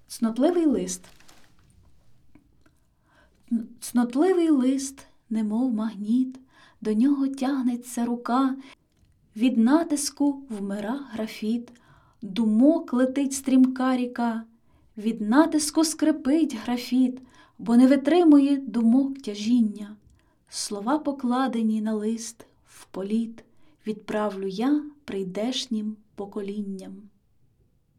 Цнотливий лист. Цнотливий лист, немов магніт, до нього тягнеться рука, від натиску вмира графіт, думок летить стрімка ріка, від натиску скрипить графіт, бо не витримує думок тяжіння. Слова, покладені на лист, в політ відправлю я прийдешнім поколінням.